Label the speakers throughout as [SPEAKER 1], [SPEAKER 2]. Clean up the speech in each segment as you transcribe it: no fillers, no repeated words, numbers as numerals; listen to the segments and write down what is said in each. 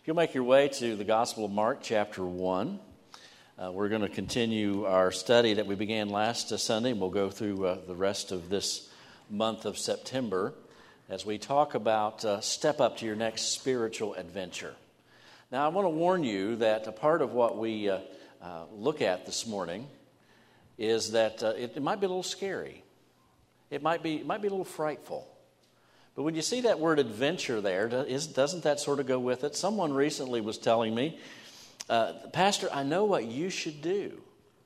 [SPEAKER 1] If you'll make your way to the Gospel of Mark, chapter 1, we're going to continue our study that we began last Sunday, and we'll go through the rest of this month of September as we talk about step up to your next spiritual adventure. Now, I want to warn you that a part of what we look at this morning is that it might be a little scary. It might be a little frightful. But when you see that word adventure there, doesn't that sort of go with it? Someone recently was telling me, Pastor, I know what you should do.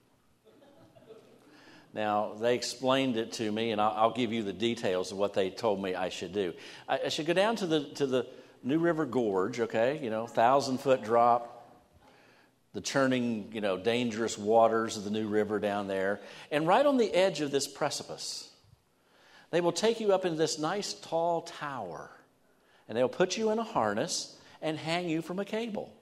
[SPEAKER 1] Now, they explained it to me, and I'll give you the details of what they told me I should do. I should go down to the New River Gorge, okay, 1,000-foot drop, the churning, dangerous waters of the New River down there. And right on the edge of this precipice, they will take you up into this nice tall tower, and they'll put you in a harness and hang you from a cable.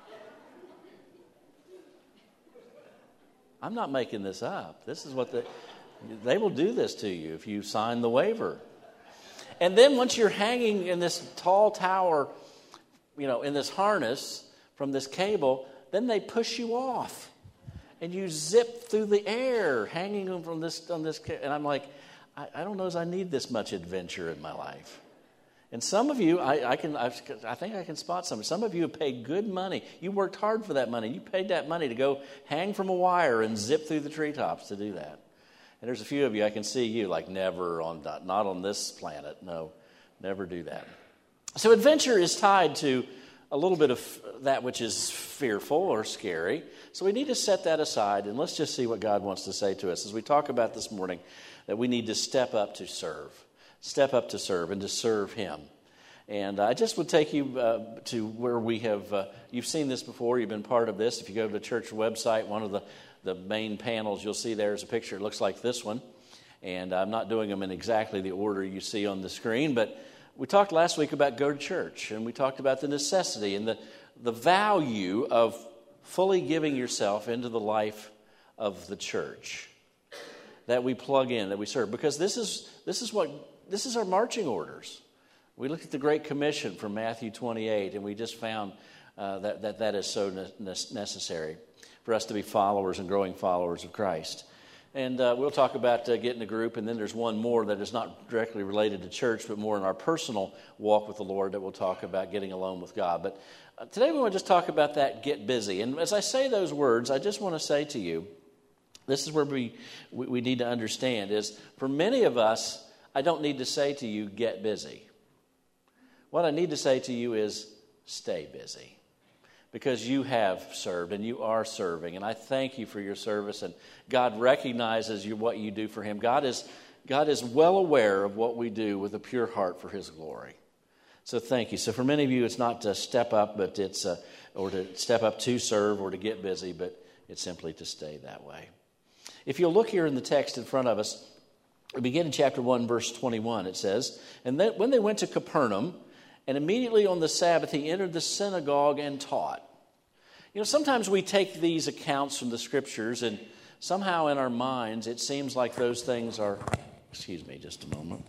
[SPEAKER 1] I'm not making this up. This is what they will do this to you if you sign the waiver. And then once you're hanging in this tall tower, in this harness from this cable, then they push you off, and you zip through the air, hanging from this on this. And I'm like, I don't know as I need this much adventure in my life. And some of you, I think I can spot some. Some of you have paid good money. You worked hard for that money. You paid that money to go hang from a wire and zip through the treetops to do that. And there's a few of you, I can see you like never not on this planet. No, never do that. So adventure is tied to a little bit of that which is fearful or scary. So we need to set that aside, and let's just see what God wants to say to us as we talk about this morning that we need to step up to serve. Step up to serve and to serve Him. And I just would take you to where we have, you've seen this before, you've been part of this. If you go to the church website, one of the main panels you'll see there is a picture. It looks like this one. And I'm not doing them in exactly the order you see on the screen, but we talked last week about go to church, and we talked about the necessity and the value of fully giving yourself into the life of the church that we plug in, that we serve. Because this is our marching orders. We looked at the Great Commission from Matthew 28, and we just found that is so necessary for us to be followers and growing followers of Christ. And we'll talk about getting a group, and then there's one more that is not directly related to church, but more in our personal walk with the Lord that we'll talk about getting alone with God. But today we want to just talk about that get busy. And as I say those words, I just want to say to you, this is where we need to understand is for many of us, I don't need to say to you, get busy. What I need to say to you is stay busy. Because you have served and you are serving. And I thank you for your service. And God recognizes what you do for Him. God is well aware of what we do with a pure heart for His glory. So thank you. So for many of you, it's not to step up, but it's or to step up to serve or to get busy, but it's simply to stay that way. If you'll look here in the text in front of us, we begin in chapter 1, verse 21. It says, "And then when they went to Capernaum, and immediately on the Sabbath, He entered the synagogue and taught." Sometimes we take these accounts from the Scriptures, and somehow in our minds, it seems like those things are... Excuse me just a moment.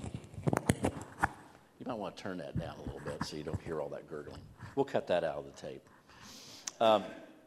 [SPEAKER 1] You might want to turn that down a little bit so you don't hear all that gurgling. We'll cut that out of the tape.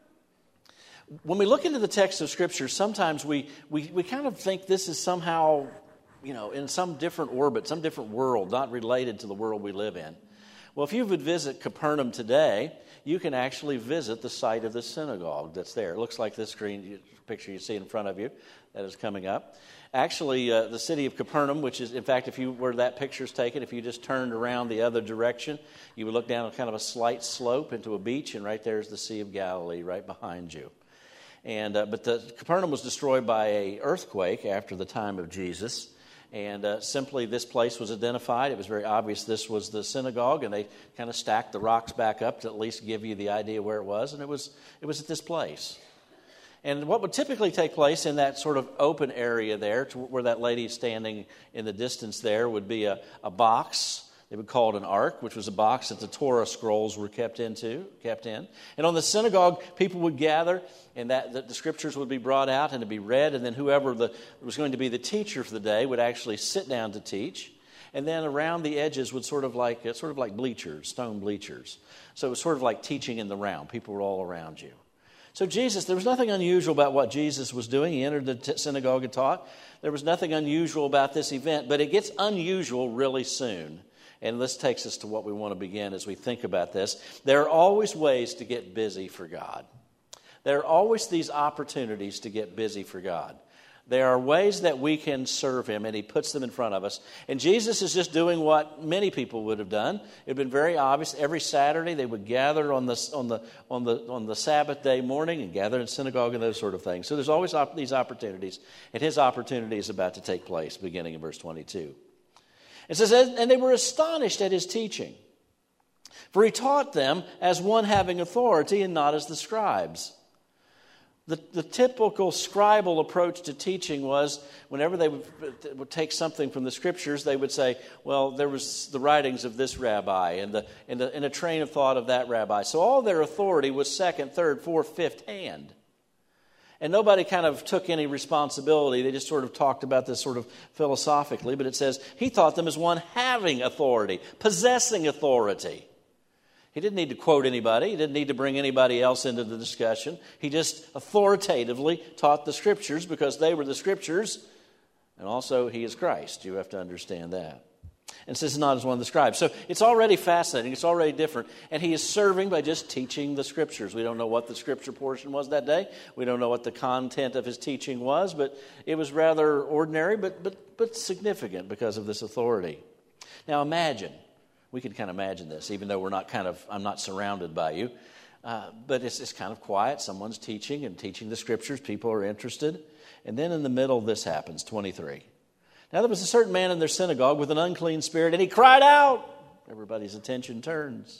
[SPEAKER 1] When we look into the text of Scripture, sometimes we kind of think this is somehow, in some different orbit, some different world, not related to the world we live in. Well, if you would visit Capernaum today, you can actually visit the site of the synagogue that's there. It looks like this picture you see in front of you that is coming up. Actually, the city of Capernaum, which is, in fact, where that picture's taken, if you just turned around the other direction, you would look down kind of a slight slope into a beach, and right there is the Sea of Galilee right behind you. And but the Capernaum was destroyed by an earthquake after the time of Jesus. And simply this place was identified. It was very obvious this was the synagogue, and they kind of stacked the rocks back up to at least give you the idea where it was. And it was at this place. And what would typically take place in that sort of open area there, to where that lady is standing in the distance there, would be a box. They would call it an ark, which was a box that the Torah scrolls were kept in. And on the synagogue, people would gather, and the scriptures would be brought out and to be read. And then whoever was going to be the teacher for the day would actually sit down to teach. And then around the edges would sort of like bleachers, stone bleachers. So it was sort of like teaching in the round. People were all around you. So Jesus, there was nothing unusual about what Jesus was doing. He entered the synagogue and taught. There was nothing unusual about this event, but it gets unusual really soon. And this takes us to what we want to begin as we think about this. There are always ways to get busy for God. There are always these opportunities to get busy for God. There are ways that we can serve Him, and He puts them in front of us. And Jesus is just doing what many people would have done. It had been very obvious. Every Saturday they would gather on the Sabbath day morning and gather in synagogue and those sort of things. So there's always these opportunities, and His opportunity is about to take place, beginning in verse 22. It says, and they were astonished at His teaching, for He taught them as one having authority and not as the scribes. The typical scribal approach to teaching was whenever they would take something from the Scriptures, they would say, well, there was the writings of this rabbi and a train of thought of that rabbi. So all their authority was second, third, fourth, fifth hand. And nobody kind of took any responsibility. They just sort of talked about this sort of philosophically. But it says, He taught them as one having authority, possessing authority. He didn't need to quote anybody. He didn't need to bring anybody else into the discussion. He just authoritatively taught the Scriptures because they were the Scriptures. And also, He is Christ. You have to understand that. And says not as one of the scribes. So it's already fascinating. It's already different. And He is serving by just teaching the Scriptures. We don't know what the Scripture portion was that day. We don't know what the content of His teaching was. But it was rather ordinary, but significant because of this authority. Now imagine. We can kind of imagine this, even though I'm not surrounded by you. But it's kind of quiet. Someone's teaching the Scriptures. People are interested. And then in the middle, this happens, 23. Now there was a certain man in their synagogue with an unclean spirit, and he cried out. Everybody's attention turns,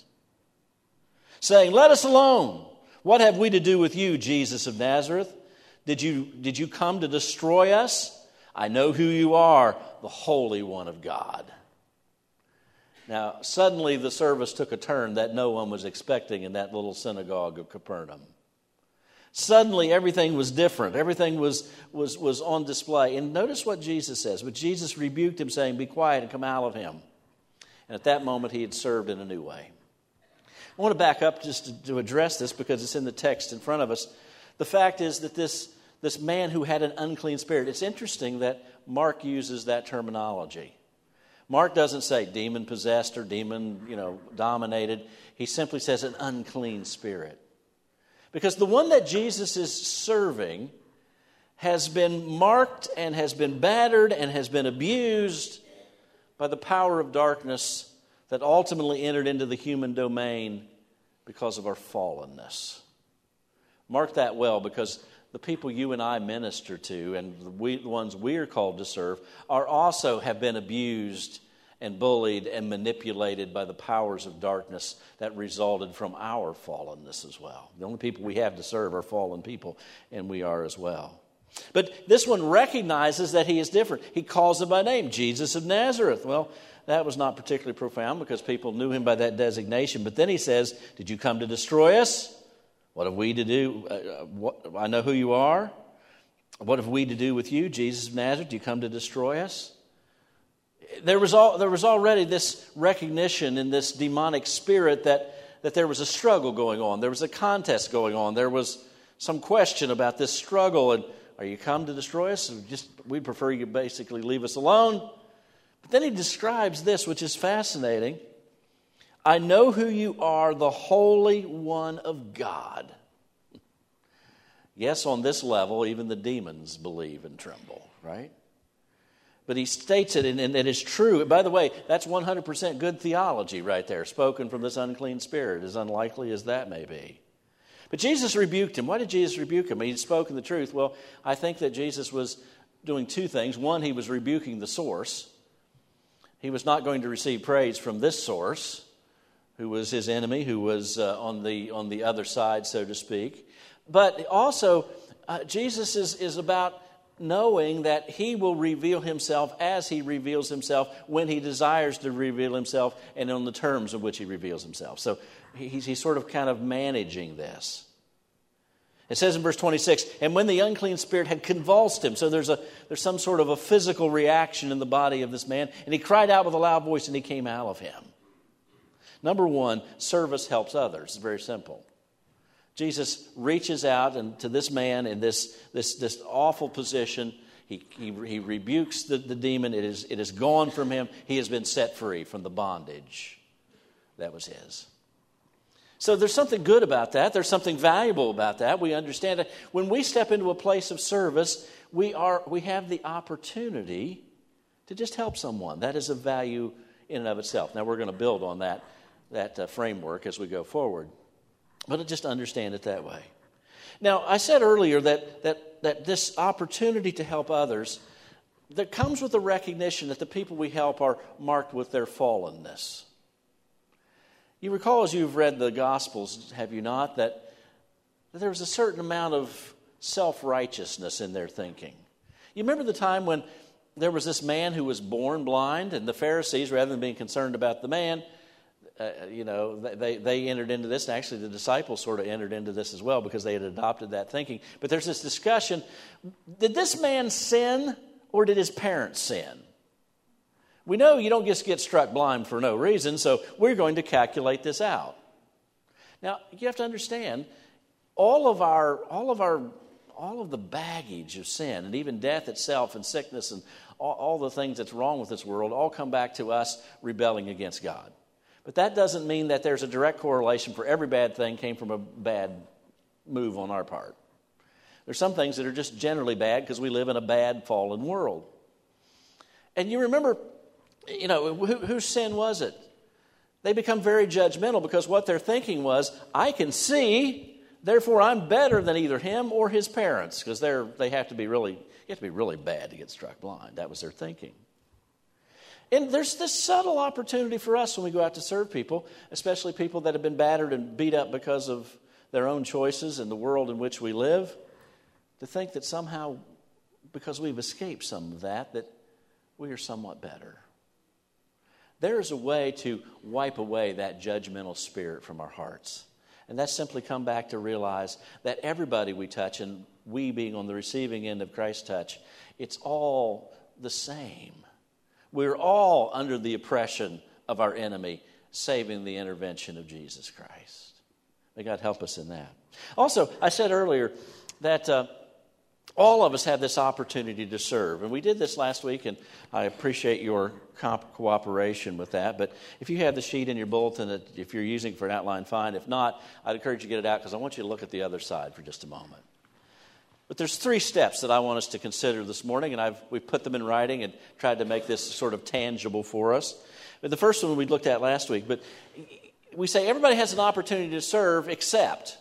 [SPEAKER 1] saying, "Let us alone. What have we to do with you, Jesus of Nazareth? Did you come to destroy us? I know who you are, the Holy One of God." Now, suddenly the service took a turn that no one was expecting in that little synagogue of Capernaum. Suddenly everything was different. Everything was on display. And notice what Jesus says. But Jesus rebuked him, saying, "Be quiet and come out of him." And at that moment he had served in a new way. I want to back up just to address this because it's in the text in front of us. The fact is that this man who had an unclean spirit, it's interesting that Mark uses that terminology. Mark doesn't say demon-possessed or demon, dominated. He simply says an unclean spirit. Because the one that Jesus is serving has been marked and has been battered and has been abused by the power of darkness that ultimately entered into the human domain because of our fallenness. Mark that well, because the people you and I minister to and the ones we are called to serve have been abused and bullied and manipulated by the powers of darkness that resulted from our fallenness as well. The only people we have to serve are fallen people, and we are as well. But this one recognizes that he is different. He calls him by name, Jesus of Nazareth. Well, that was not particularly profound because people knew him by that designation. But then he says, "Did you come to destroy us? What have we to do? I know who you are. What have we to do with you, Jesus of Nazareth? Do you come to destroy us?" There was already this recognition in this demonic spirit that there was a struggle going on. There was a contest going on. There was some question about this struggle. And are you come to destroy us? We'd prefer you basically leave us alone. But then he describes this, which is fascinating. "I know who you are, the Holy One of God." Yes, on this level, even the demons believe and tremble, right? But he states it, and it is true. By the way, that's 100% good theology right there, spoken from this unclean spirit, as unlikely as that may be. But Jesus rebuked him. Why did Jesus rebuke him? He'd spoken the truth. Well, I think that Jesus was doing two things. One, he was rebuking the source. He was not going to receive praise from this source, who was his enemy, who was on the other side, so to speak. But also, Jesus is about knowing that he will reveal himself as he reveals himself when he desires to reveal himself and on the terms of which he reveals himself. So he's sort of kind of managing this. It says in verse 26, and when the unclean spirit had convulsed him, so there's some sort of a physical reaction in the body of this man, and he cried out with a loud voice, and he came out of him. Number one, service helps others. It's very simple. Jesus reaches out and to this man in this awful position. He rebukes the demon. It is gone from him. He has been set free from the bondage that was his. So there's something good about that. There's something valuable about that. We understand that when we step into a place of service, we have the opportunity to just help someone. That is a value in and of itself. Now we're going to build on that framework as we go forward. But just understand it that way. Now, I said earlier that this opportunity to help others, that comes with the recognition that the people we help are marked with their fallenness. You recall as you've read the Gospels, have you not, that there was a certain amount of self-righteousness in their thinking. You remember the time when there was this man who was born blind, and the Pharisees, rather than being concerned about the man, they entered into this, and actually the disciples sort of entered into this as well because they had adopted that thinking. But there's this discussion, did this man sin or did his parents sin? We know you don't just get struck blind for no reason, so we're going to calculate this out. Now, you have to understand, all of the baggage of sin, and even death itself and sickness and all the things that's wrong with this world, all come back to us rebelling against God. But that doesn't mean that there's a direct correlation for every bad thing came from a bad move on our part. There's some things that are just generally bad because we live in a bad, fallen world. And you remember, whose sin was it? They become very judgmental because what they're thinking was, I can see, therefore I'm better than either him or his parents, because you have to be really bad to get struck blind. That was their thinking. And there's this subtle opportunity for us when we go out to serve people, especially people that have been battered and beat up because of their own choices and the world in which we live, to think that somehow, because we've escaped some of that we are somewhat better. There is a way to wipe away that judgmental spirit from our hearts. And that's simply come back to realize that everybody we touch, and we being on the receiving end of Christ's touch, it's all the same. We're all under the oppression of our enemy, saving the intervention of Jesus Christ. May God help us in that. Also, I said earlier that all of us have this opportunity to serve. And we did this last week, and I appreciate your cooperation with that. But if you have the sheet in your bulletin, if you're using it for an outline, fine. If not, I'd encourage you to get it out because I want you to look at the other side for just a moment. But there's 3 steps that I want us to consider this morning, and we've put them in writing and tried to make this sort of tangible for us. But the first one we looked at last week, but we say everybody has an opportunity to serve except.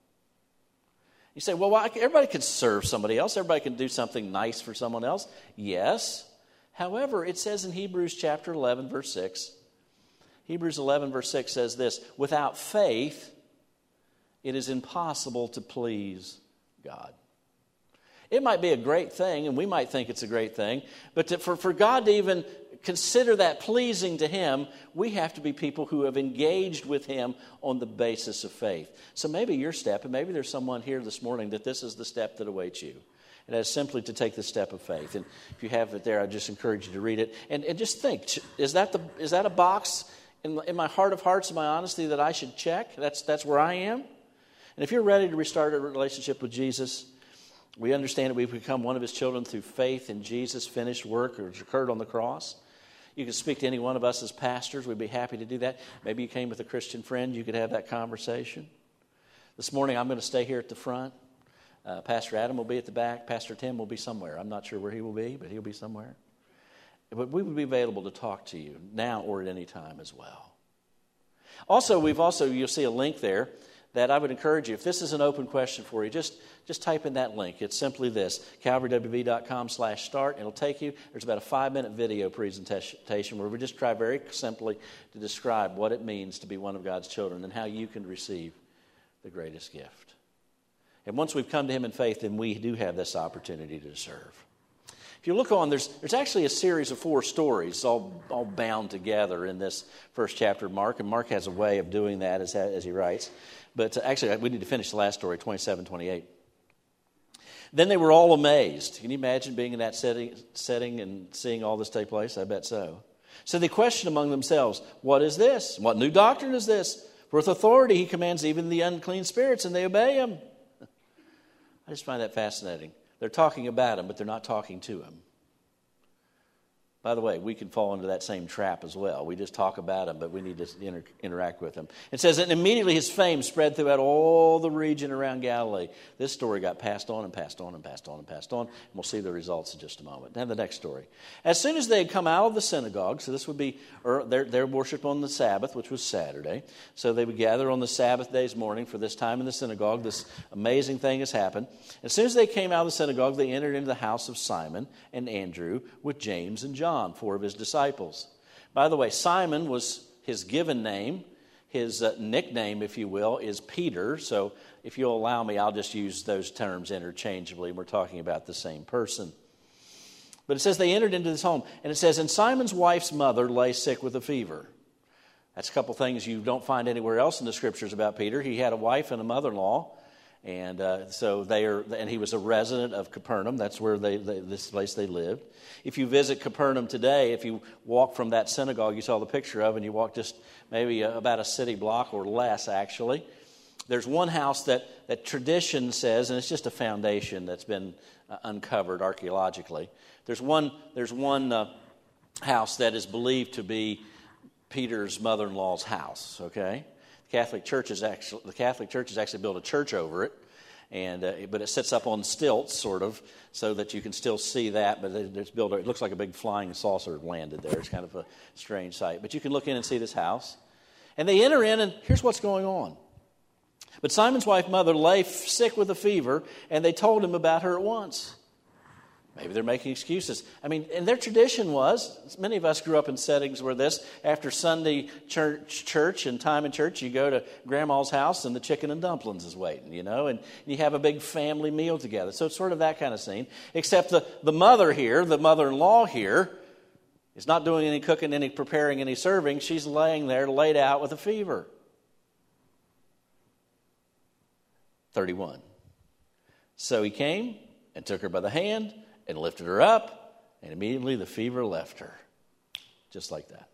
[SPEAKER 1] You say, well, everybody can serve somebody else. Everybody can do something nice for someone else. Yes. However, it says in Hebrews chapter 11, verse 6, Hebrews 11, verse 6 says this, without faith, it is impossible to please God. It might be a great thing, and we might think it's a great thing, but for God to even consider that pleasing to Him, we have to be people who have engaged with Him on the basis of faith. So maybe your step, and maybe there's someone here this morning that this is the step that awaits you. It is simply to take the step of faith. And if you have it there, I just encourage you to read it. And just think, is that a box in my heart of hearts, in my honesty, that I should check? That's where I am. And if you're ready to restart a relationship with Jesus, we understand that we've become one of His children through faith in Jesus' finished work which occurred on the cross. You can speak to any one of us as pastors. We'd be happy to do that. Maybe you came with a Christian friend. You could have that conversation. This morning, I'm going to stay here at the front. Pastor Adam will be at the back. Pastor Tim will be somewhere. I'm not sure where he will be, but he'll be somewhere. But we would be available to talk to you now or at any time as well. Also, you'll see a link there that I would encourage you, if this is an open question for you, just type in that link. It's simply this, calvarywv.com/start. It'll take you, there's about a 5-minute video presentation where we just try very simply to describe what it means to be one of God's children and how you can receive the greatest gift. And once we've come to Him in faith, then we do have this opportunity to serve. If you look on, there's actually a series of 4 stories all bound together in this first chapter of Mark, and Mark has a way of doing that as he writes. But actually, we need to finish the last story, 27, 28. Then they were all amazed. Can you imagine being in that setting and seeing all this take place? I bet so. So they questioned among themselves, what is this? What new doctrine is this? For with authority he commands even the unclean spirits, and they obey him. I just find that fascinating. They're talking about him, but they're not talking to him. By the way, we can fall into that same trap as well. We just talk about him, but we need to interact with him. It says, and immediately his fame spread throughout all the region around Galilee. This story got passed on and passed on and passed on and passed on. And we'll see the results in just a moment. Now the next story. As soon as they had come out of the synagogue, so this would be their worship on the Sabbath, which was Saturday. So they would gather on the Sabbath day's morning for this time in the synagogue. This amazing thing has happened. As soon as they came out of the synagogue, they entered into the house of Simon and Andrew with James and John, 4 of his disciples. By the way, Simon was his given name. His nickname, if you will, is Peter. So if you'll allow me, I'll just use those terms interchangeably. We're talking about the same person. But it says they entered into this home. And it says, and Simon's wife's mother lay sick with a fever. That's a couple things you don't find anywhere else in the Scriptures about Peter. He had a wife and a mother-in-law. And and he was a resident of Capernaum. That's where this place they lived. If you visit Capernaum today, if you walk from that synagogue you saw the picture of, and you walk just maybe about a city block or less, actually, there's one house that tradition says, and it's just a foundation that's been uncovered archaeologically. There's one house that is believed to be Peter's mother-in-law's house. Okay. The Catholic Church has actually built a church over it, but it sits up on stilts, sort of, so that you can still see that. But it looks like a big flying saucer landed there. It's kind of a strange sight. But you can look in and see this house. And they enter in, and here's what's going on. But Simon's wife mother lay sick with a fever, and they told him about her at once. Maybe they're making excuses. I mean, and their tradition was, many of us grew up in settings where after Sunday church and time in church, you go to grandma's house and the chicken and dumplings is waiting, and you have a big family meal together. So it's sort of that kind of scene. Except the mother here, the mother-in-law here, is not doing any cooking, any preparing, any serving. She's laying there laid out with a fever. 31. So he came and took her by the hand and lifted her up, and immediately the fever left her. Just like that.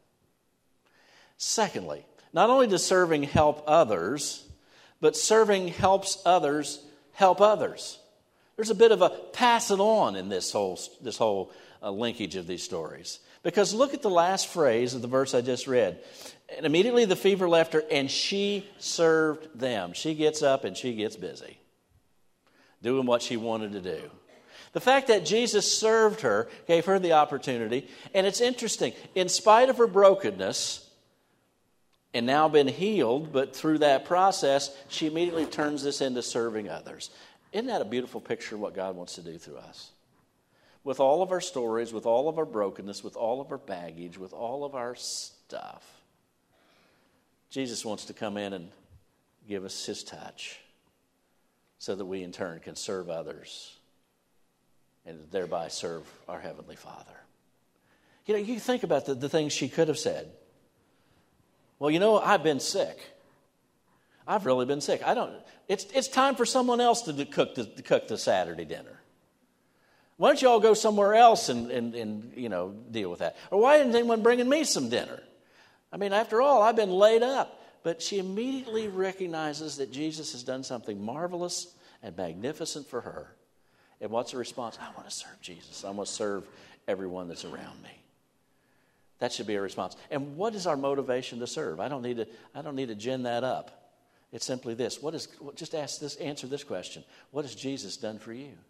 [SPEAKER 1] Secondly, not only does serving help others, but serving helps others help others. There's a bit of a pass it on in this whole linkage of these stories. Because look at the last phrase of the verse I just read. And immediately the fever left her, and she served them. She gets up and she gets busy, doing what she wanted to do. The fact that Jesus served her gave her the opportunity. And it's interesting. In spite of her brokenness and now been healed, but through that process, she immediately turns this into serving others. Isn't that a beautiful picture of what God wants to do through us? With all of our stories, with all of our brokenness, with all of our baggage, with all of our stuff, Jesus wants to come in and give us his touch so that we in turn can serve others and thereby serve our Heavenly Father. You think about the things she could have said. Well, I've been sick. I've really been sick. It's time for someone else to cook the Saturday dinner. Why don't you all go somewhere else and deal with that? Or why isn't anyone bringing me some dinner? I mean, after all, I've been laid up. But she immediately recognizes that Jesus has done something marvelous and magnificent for her. And what's the response? I want to serve Jesus. I want to serve everyone that's around me. That should be a response. And what is our motivation to serve? I don't need to gin that up. It's simply this. Answer this question. What has Jesus done for you?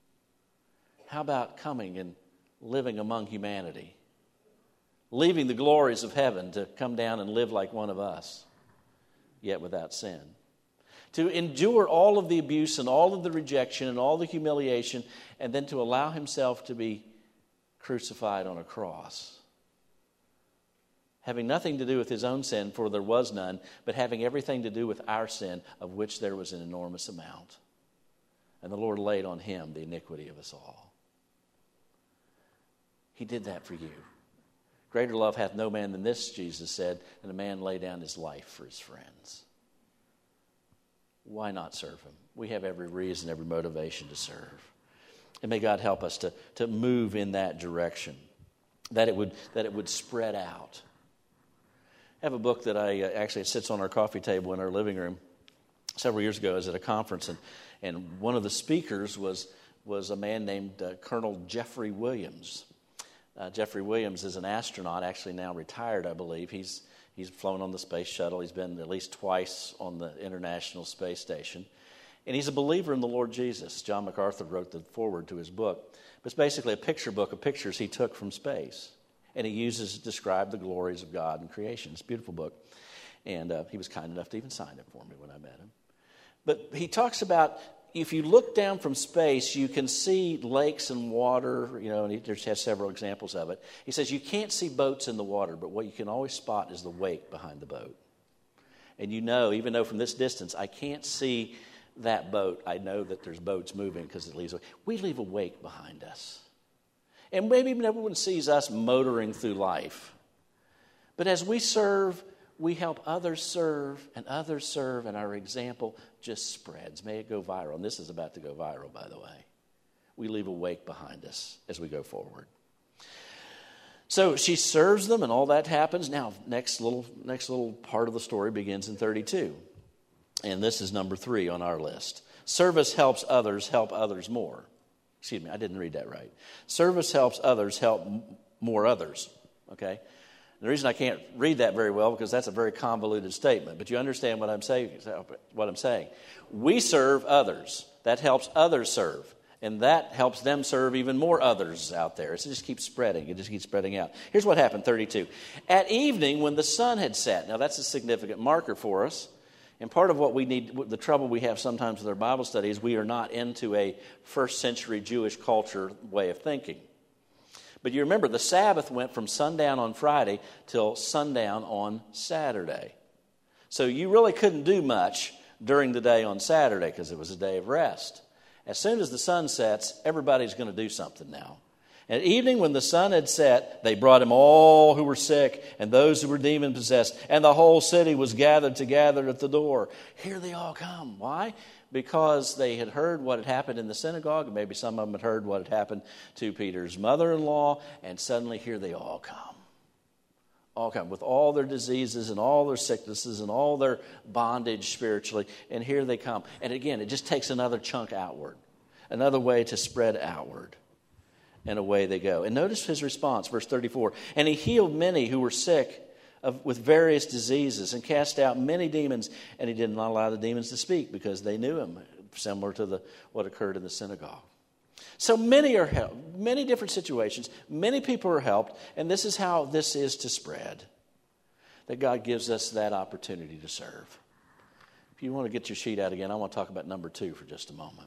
[SPEAKER 1] How about coming and living among humanity? Leaving the glories of heaven to come down and live like one of us, yet without sin. To endure all of the abuse and all of the rejection and all the humiliation, and then to allow himself to be crucified on a cross. Having nothing to do with his own sin, for there was none, but having everything to do with our sin, of which there was an enormous amount. And the Lord laid on him the iniquity of us all. He did that for you. Greater love hath no man than this, Jesus said, and a man lay down his life for his friends. why not serve him? We have every reason, every motivation to serve. And may God help us to move in that direction, that it would spread out. I have a book that actually sits on our coffee table in our living room. Several years ago, I was at a conference, and one of the speakers was a man named Colonel Jeffrey Williams. Jeffrey Williams is an astronaut, actually now retired, I believe. He's flown on the space shuttle. He's been at least twice on the International Space Station. And he's a believer in the Lord Jesus. John MacArthur wrote the foreword to his book. But it's basically a picture book of pictures he took from space. And he uses to describe the glories of God and creation. It's a beautiful book. And he was kind enough to even sign it for me when I met him. But he talks about, if you look down from space, you can see lakes and water, and he just has several examples of it. He says you can't see boats in the water, but what you can always spot is the wake behind the boat. And even though from this distance I can't see that boat, I know that there's boats moving because we leave a wake behind us. And maybe everyone sees us motoring through life. But as we serve, we help others serve, and our example just spreads. May it go viral. And this is about to go viral, by the way. We leave a wake behind us as we go forward. So she serves them, and all that happens. Now, next little part of the story begins in 32. And this is number 3 on our list. Service helps others help others more. Excuse me, I didn't read that right. Service helps others help more others. Okay? The reason I can't read that very well because that's a very convoluted statement, but you understand what I'm saying. We serve others. That helps others serve. And that helps them serve even more others out there. So it just keeps spreading. It just keeps spreading out. Here's what happened, 32. At evening, when the sun had set. Now, that's a significant marker for us. And part of what we need, the trouble we have sometimes with our Bible study is we are not into a first century Jewish culture way of thinking. But you remember, the Sabbath went from sundown on Friday till sundown on Saturday. So you really couldn't do much during the day on Saturday because it was a day of rest. As soon as the sun sets, everybody's going to do something now. At evening, when the sun had set, they brought him all who were sick and those who were demon-possessed, and the whole city was gathered together at the door. Here they all come. Why? Because they had heard what had happened in the synagogue, and maybe some of them had heard what had happened to Peter's mother-in-law, and suddenly here they all come. All come with all their diseases and all their sicknesses and all their bondage spiritually, and here they come. And again, it just takes another chunk outward, another way to spread outward. And away they go. And notice his response, verse 34. And he healed many who were sick with various diseases and cast out many demons. And he did not allow the demons to speak because they knew him, similar to what occurred in the synagogue. So many are helped, many different situations. Many people are helped. And this is how this is to spread. That God gives us that opportunity to serve. If you want to get your sheet out again, I want to talk about number 2 for just a moment.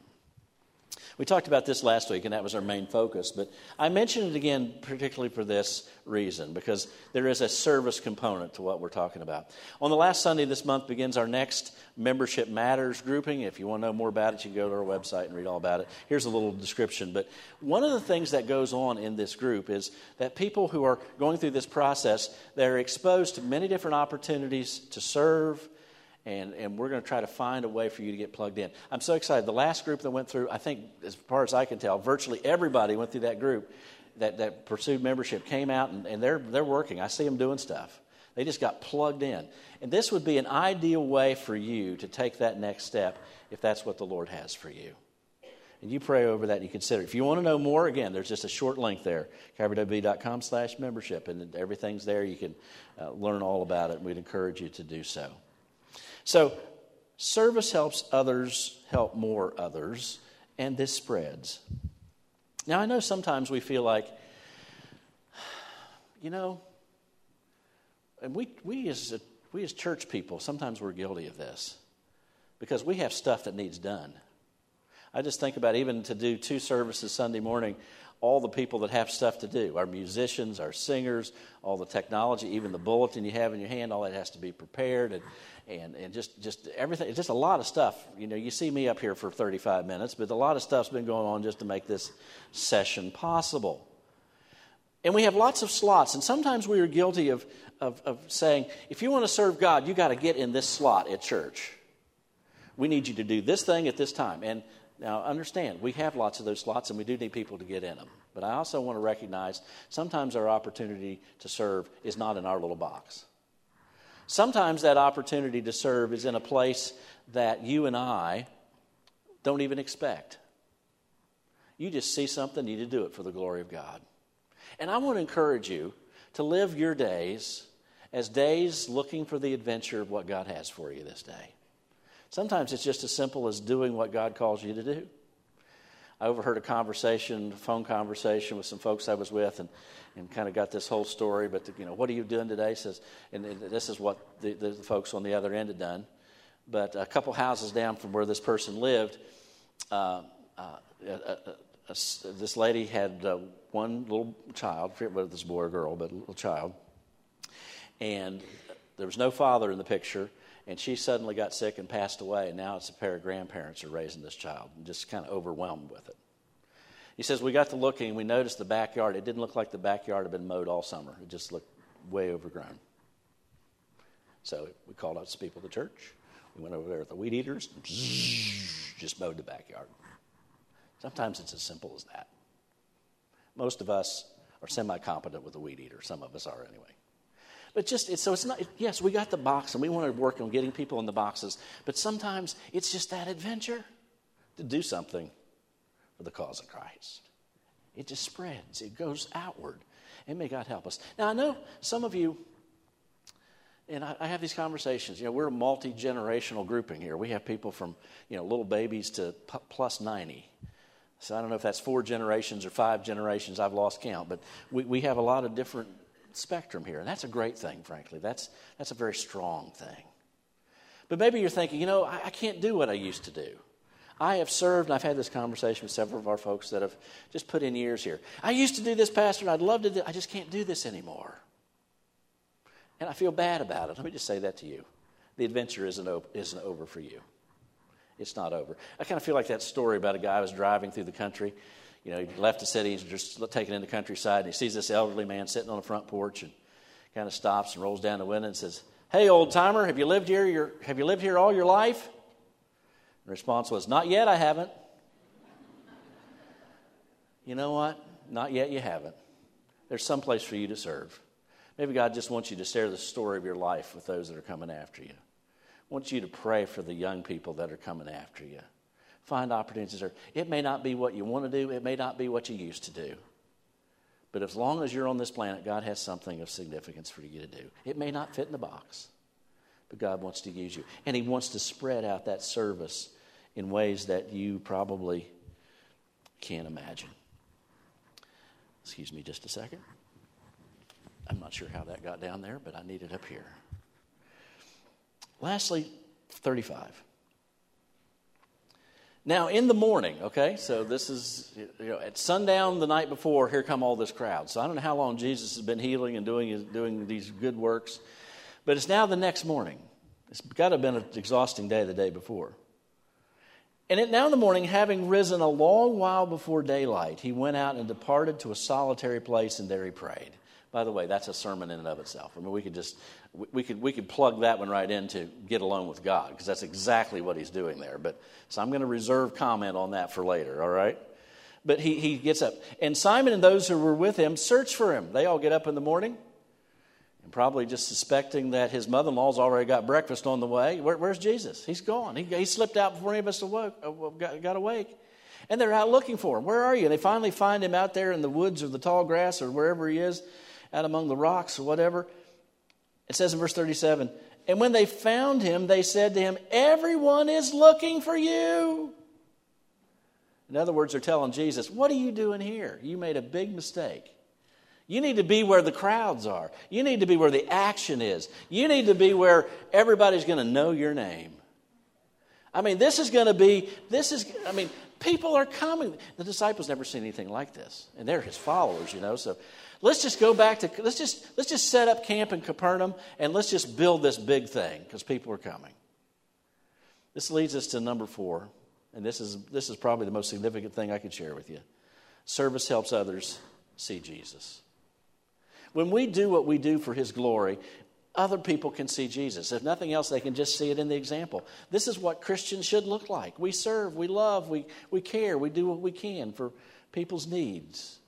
[SPEAKER 1] We talked about this last week, and that was our main focus. But I mentioned it again particularly for this reason, because there is a service component to what we're talking about. On the last Sunday this month begins our next Membership Matters grouping. If you want to know more about it, you can go to our website and read all about it. Here's a little description. But one of the things that goes on in this group is that people who are going through this process, they're exposed to many different opportunities to serve. And we're going to try to find a way for you to get plugged in. I'm so excited. The last group that went through, I think, as far as I can tell, virtually everybody went through that group that pursued membership, came out, and they're working. I see them doing stuff. They just got plugged in. And this would be an ideal way for you to take that next step if that's what the Lord has for you. And you pray over that and you consider it. If you want to know more, again, there's just a short link there, calvarywb.com/membership, and everything's there. You can learn all about it, and we'd encourage you to do so. So, service helps others help more others, and this spreads. Now, I know sometimes we feel like, and we as church people, sometimes we're guilty of this because we have stuff that needs done. I just think about even to do 2 services Sunday morning, all the people that have stuff to do, our musicians, our singers, all the technology, even the bulletin you have in your hand, all that has to be prepared and just everything. It's just a lot of stuff. You see me up here for 35 minutes, but a lot of stuff's been going on just to make this session possible. And we have lots of slots, and sometimes we are guilty of saying, if you want to serve God, you got to get in this slot at church. We need you to do this thing at this time. And now understand, we have lots of those slots and we do need people to get in them. But I also want to recognize sometimes our opportunity to serve is not in our little box. Sometimes that opportunity to serve is in a place that you and I don't even expect. You just see something, you need to do it for the glory of God. And I want to encourage you to live your days as days looking for the adventure of what God has for you this day. Sometimes it's just as simple as doing what God calls you to do. I overheard a phone conversation with some folks I was with, and kind of got this whole story. But what are you doing today? And this is what the folks on the other end had done. But a couple houses down from where this person lived, this lady had one little child, I forget whether this boy or girl, but a little child, and there was no father in the picture. And she suddenly got sick and passed away, and now it's a pair of grandparents who are raising this child, and just kind of overwhelmed with it. He says, we got to looking, and we noticed the backyard. It didn't look like the backyard had been mowed all summer. It just looked way overgrown. So we called out some people at the church. We went over there with the weed eaters, and just mowed the backyard. Sometimes it's as simple as that. Most of us are semi-competent with a weed eater. Some of us are anyway. But it's not, yes, we got the box and we want to work on getting people in the boxes, but sometimes it's just that adventure to do something for the cause of Christ. It just spreads. It goes outward. And may God help us. Now, I know some of you, and I have these conversations, we're a multi-generational grouping here. We have people from, little babies to plus 90. So I don't know if that's 4 generations or 5 generations. I've lost count. But we have a lot of different spectrum here. And that's a great thing, frankly. That's a very strong thing. But maybe you're thinking, I can't do what I used to do. I have served, and I've had this conversation with several of our folks that have just put in years here. I used to do this, Pastor, and I'd love to do I just can't do this anymore. And I feel bad about it. Let me just say that to you. The adventure isn't over for you. It's not over. I kind of feel like that story about a guy who was driving through the country. He left the city, he's just taking in the countryside, and he sees this elderly man sitting on the front porch and kind of stops and rolls down the window and says, "Hey, old timer, have you lived here all your life?" The response was, "Not yet, I haven't." You know what? Not yet, you haven't. There's some place for you to serve. Maybe God just wants you to share the story of your life with those that are coming after you. Wants you to pray for the young people that are coming after you. Find opportunities to serve. It may not be what you want to do. It may not be what you used to do. But as long as you're on this planet, God has something of significance for you to do. It may not fit in the box, but God wants to use you. And He wants to spread out that service in ways that you probably can't imagine. Excuse me just a second. I'm not sure how that got down there, but I need it up here. Lastly, 35. Now, in the morning, okay, so this is, at sundown the night before, here come all this crowd. So I don't know how long Jesus has been healing and doing these good works, but it's now the next morning. It's got to have been an exhausting day the day before. And now in the morning, having risen a long while before daylight, he went out and departed to a solitary place, and there he prayed. By the way, that's a sermon in and of itself. I mean, we could plug that one right into get alone with God, because that's exactly what he's doing there. So I'm going to reserve comment on that for later, all right? But he gets up. And Simon and those who were with him search for him. They all get up in the morning, and probably just suspecting that his mother-in-law's already got breakfast on the way. Where's Jesus? He's gone. He slipped out before any of us got awake. And they're out looking for him. Where are you? And they finally find him out there in the woods or the tall grass or wherever he is, out among the rocks or whatever. It says in verse 37, and when they found him, they said to him, "Everyone is looking for you." In other words, they're telling Jesus, "What are you doing here? You made a big mistake. You need to be where the crowds are. You need to be where the action is. You need to be where everybody's going to know your name." I mean, people are coming. The disciples never seen anything like this. And they're his followers, so let's just go back to, let's just set up camp in Capernaum and let's just build this big thing because people are coming. This leads us to number 4. And this is probably the most significant thing I could share with you. Service helps others see Jesus. When we do what we do for his glory, other people can see Jesus. If nothing else, they can just see it in the example. This is what Christians should look like. We serve, we love, we care, we do what we can for people's needs.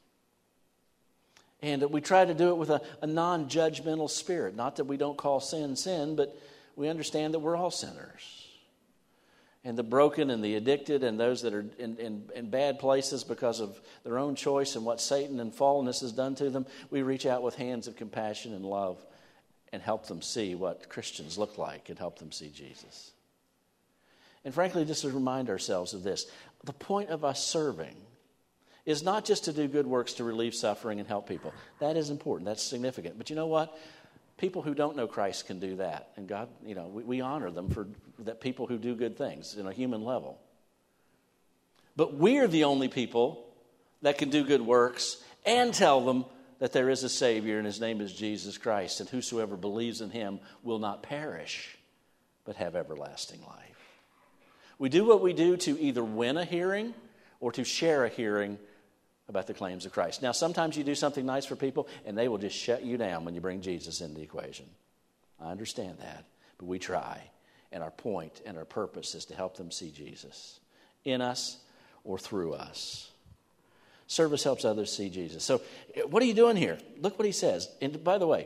[SPEAKER 1] And we try to do it with a non-judgmental spirit. Not that we don't call sin, sin, but we understand that we're all sinners. And the broken and the addicted and those that are in bad places because of their own choice and what Satan and fallenness has done to them, we reach out with hands of compassion and love and help them see what Christians look like and help them see Jesus. And frankly, just to remind ourselves of this, the point of us serving is not just to do good works to relieve suffering and help people. That is important. That's significant. But you know what? People who don't know Christ can do that. And God, we honor them for that, people who do good things in a human level. But we're the only people that can do good works and tell them that there is a Savior and his name is Jesus Christ. And whosoever believes in him will not perish, but have everlasting life. We do what we do to either win a hearing or to share a hearing about the claims of Christ. Now, sometimes you do something nice for people, and they will just shut you down when you bring Jesus into the equation. I understand that, but we try. And our point and our purpose is to help them see Jesus in us or through us. Service helps others see Jesus. So what are you doing here? Look what he says. And by the way,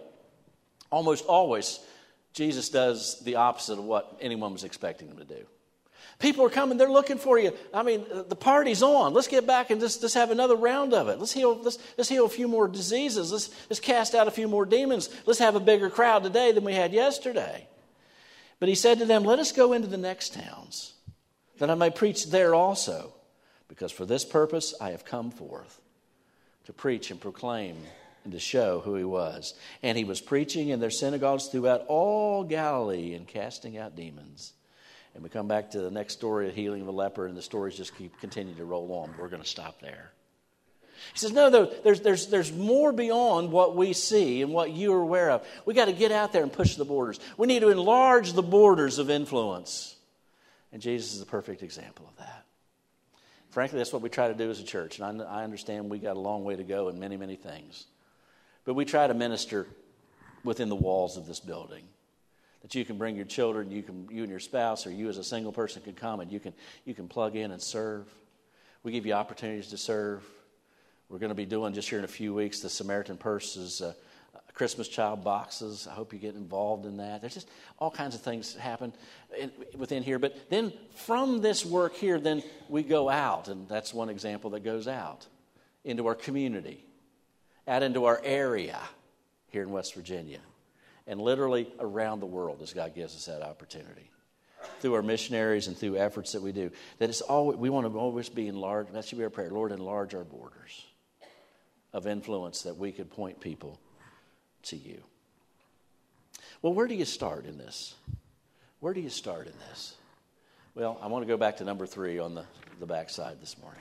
[SPEAKER 1] almost always, Jesus does the opposite of what anyone was expecting him to do. People are coming, they're looking for you. I mean, the party's on. Let's get back and just have another round of it. Let's heal a few more diseases. Let's cast out a few more demons. Let's have a bigger crowd today than we had yesterday. But he said to them, let us go into the next towns, that I may preach there also, because for this purpose I have come forth, to preach and proclaim and to show who he was. And he was preaching in their synagogues throughout all Galilee and casting out demons. And we come back to the next story of healing of a leper, and the stories just continue to roll on. We're going to stop there. He says, no, there's more beyond what we see and what you're aware of. We got to get out there and push the borders. We need to enlarge the borders of influence. And Jesus is the perfect example of that. Frankly, that's what we try to do as a church. And I understand we got a long way to go in many, many things. But we try to minister within the walls of this building. That you can bring your children, you and your spouse, or you as a single person can come and you can plug in and serve. We give you opportunities to serve. We're going to be doing just here in a few weeks the Samaritan Purse's Christmas child boxes. I hope you get involved in that. There's just all kinds of things that happen within here. But then from this work here, then we go out, and that's one example that goes out into our community, out into our area here in West Virginia. And literally around the world as God gives us that opportunity. Through our missionaries and through efforts that we do. That it's always, we want to always be enlarged. That should be our prayer. Lord, enlarge our borders of influence that we could point people to you. Well, where do you start in this? Where do you start in this? Well, I want to go back to number 3 on the backside this morning.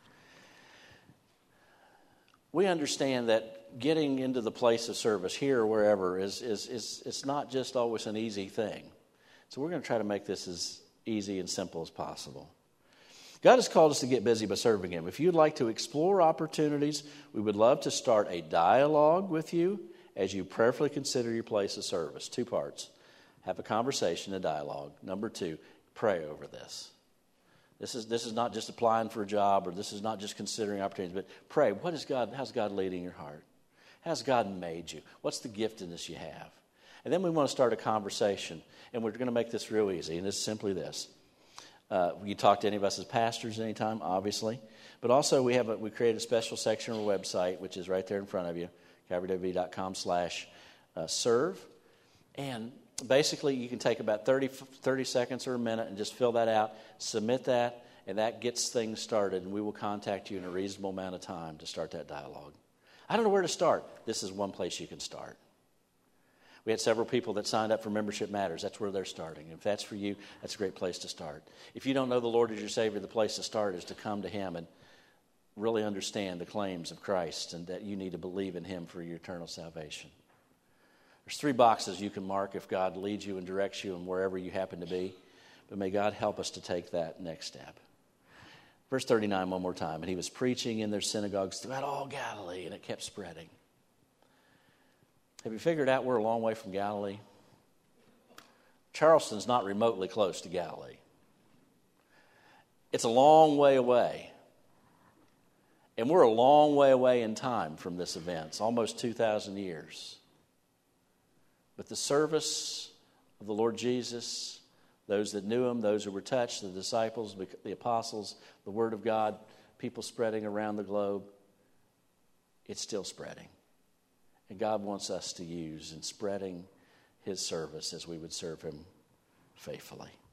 [SPEAKER 1] We understand that getting into the place of service here or wherever is not just always an easy thing. So we're going to try to make this as easy and simple as possible. God has called us to get busy by serving him. If you'd like to explore opportunities, we would love to start a dialogue with you as you prayerfully consider your place of service. 2 parts. Have a conversation, a dialogue. Number 2, pray over this. This is not just applying for a job, or this is not just considering opportunities, but pray. How's God leading your heart? How's God made you? What's the giftedness you have? And then we want to start a conversation, and we're going to make this real easy, and it's simply this. You talk to any of us as pastors anytime, obviously, but also we created a special section on our website, which is right there in front of you, calvarywv.com/serve, and basically, you can take about 30 seconds or a minute and just fill that out, submit that, and that gets things started, and we will contact you in a reasonable amount of time to start that dialogue. I don't know where to start. This is one place you can start. We had several people that signed up for Membership Matters. That's where they're starting. If that's for you, that's a great place to start. If you don't know the Lord as your Savior, the place to start is to come to him and really understand the claims of Christ and that you need to believe in him for your eternal salvation. There's 3 boxes you can mark if God leads you and directs you and wherever you happen to be. But may God help us to take that next step. Verse 39 one more time. And he was preaching in their synagogues throughout all Galilee, and it kept spreading. Have you figured out we're a long way from Galilee? Charleston's not remotely close to Galilee. It's a long way away. And we're a long way away in time from this event. It's almost 2,000 years. But the service of the Lord Jesus, those that knew him, those who were touched, the disciples, the apostles, the Word of God, people spreading around the globe, it's still spreading. And God wants us to use in spreading his service as we would serve him faithfully.